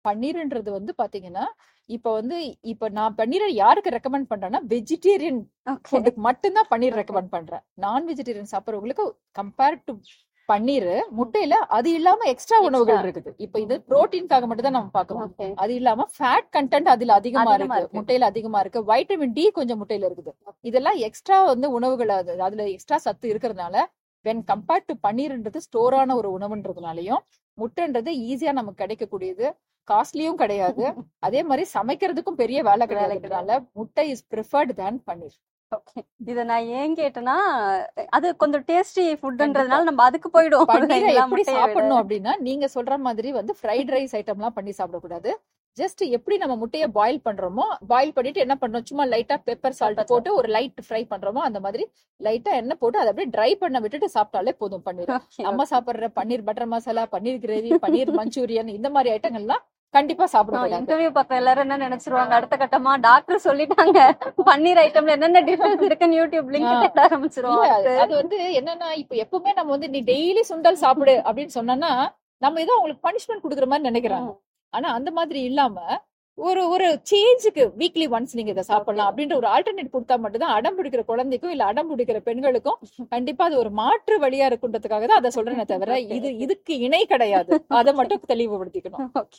பன்னீர்ன்றது வந்து பாத்தீங்கன்னா, இப்ப நான் பன்னீரை யாருக்கு ரெக்கமெண்ட் பண்றேன்னா, வெஜிடேரியன் ஓகே. ஃபுட்டுக்கு மட்டும்தான் பன்னீர் Okay. ரெக்கமெண்ட் பண்றேன். நான் வெஜிடேரியன் சாப்பிடுறவங்களுக்கு கம்பேர் டு பன்னீர், முட்டையில அது இல்லாம எக்ஸ்ட்ரா உணவுகள் Extra. இருக்குது. இப்ப இது புரோட்டீன்காக மட்டும் தான் நம்ம பார்க்கணும். ஓகே. அது இல்லாம ஃபேட் கண்டென்ட் அதுல அதிகமா அதிகமா இருக்கு, இருக்கு. முட்டையில அதிகமா இருக்கு. வைட்டமின் டி கொஞ்சம் முட்டையில இருக்குது. இதெல்லாம் எக்ஸ்ட்ரா வந்து உணவுகள், அதுல எக்ஸ்ட்ரா சத்து இருக்கிறதுனால வென் கம்பேர்ட் டு பன்னீர்ன்றது ஸ்டோரான ஒரு உணவுன்றதுனாலயும், முட்டைன்றது ஈஸியா நமக்கு கிடைக்கக்கூடியது, காஸ்ட்லியும் கிடையாது. அதே மாதிரி சமைக்கிறதுக்கும் பெரிய வேலை கிடையாதுன்றதுனால முட்டை is preferred than paneer. Okay. இத நான் ஏன் கேட்டேன்னா, அது கொஞ்சம் டேஸ்டி ஃபுட்ன்றதுனால நம்ம அதுக்கு போயிடும். பன்னீரை எல்லா எப்படி முட்டையை விட. சாப்பிடணும் அப்படின்னா, நீங்க சொல்ற மாதிரி வந்து ஃப்ரைட் ரைஸ் ஐட்டம்லாம் பண்ணி சாப்பிடக்கூடாது. ஜஸ்ட் எப்படி நம்ம முட்டையை பாயில் பண்றோமோ, பாயில் பண்ணிட்டு என்ன பண்றோம், சும்மா லைட்டா பெப்பர் சால்ட் Pepper போட்டு ஒரு லைட் ஃப்ரை பண்றோமோ அந்த மாதிரி லைட்டா எண்ணெய் போட்டு அதை அப்படியே ட்ரை பண்ண விட்டுட்டு சாப்பிட்டாலே போதும் பன்னீர். Okay, நம்ம சாப்பிடுற paneer butter masala, paneer gravy, paneer Manchurian இந்த மாதிரி ஐட்டங்கள்லாம் கண்டிப்பா சாப்பிடக்கூடாது. இன்டர்வியூ பக்கம் எல்லாரும் என்ன நினைச்சிருவாங்க, அடுத்த கட்டமா டாக்டர் சொல்லிட்டாங்க பன்னீர் ஐட்டம்ல என்னென்ன டிஃபரன்ஸ் இருக்குன்னு யூடியூப் லிங்க் தேட இல்ல, ஆரம்பிச்சிருவாங்க. அது வந்து என்னன்னா, இப்ப எப்பவுமே நம்ம வந்து நீ டெய்லி சுண்டல் சாப்பிடு அப்படின்னு சொன்னோம்னா நம்ம ஏதோ அவங்களுக்கு பனிஷ்மெண்ட் கொடுக்குற மாதிரி நினைக்கிறாங்க. ஆனா அந்த மாதிரி இல்லாம ஒரு ஒரு சேஞ்சுக்கு வீக்லி ஒன்ஸ் நீங்க இதை சாப்பிடலாம் அப்படின்ற ஒரு ஆல்டர்னேட் கொடுத்தா மட்டும்தான் அடம் பிடிக்கிற குழந்தைக்கும் இல்ல அடம் பிடிக்கிற பெண்களுக்கும் கண்டிப்பா அது ஒரு மாற்று வழியா இருக்குன்றதுக்காக தான் அதை சொல்றேனே தவிர இதுக்கு இணை கிடையாது. அதை மட்டும் தெளிவுபடுத்திக்கணும். ஓகே.